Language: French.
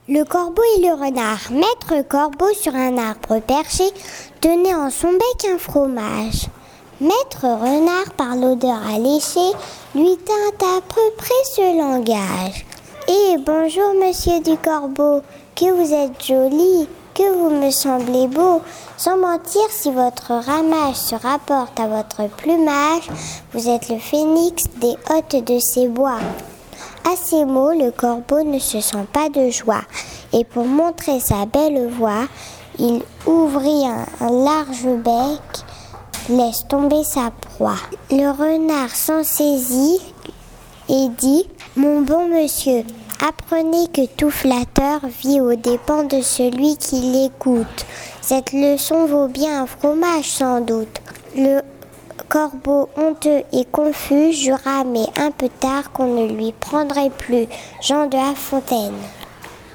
Le corbeau et le renard. Maître corbeau sur un arbre perché tenait en son bec un fromage. Maître renard, par l'odeur alléchée, lui tint à peu près ce langage. « Eh, bonjour, monsieur du corbeau, que vous êtes joli, que vous me semblez beau. Sans mentir, si votre ramage se rapporte à votre plumage, vous êtes le phénix des hôtes de ces bois. » À ces mots, le corbeau ne se sent pas de joie, et pour montrer sa belle voix, il ouvrit un large bec, laisse tomber sa proie. Le renard s'en saisit et dit « Mon bon monsieur, apprenez que tout flatteur vit aux dépens de celui qui l'écoute. Cette leçon vaut bien un fromage sans doute. » Le corbeau, honteux et confus, jura mais un peu tard qu'on ne lui prendrait plus Jean de La Fontaine.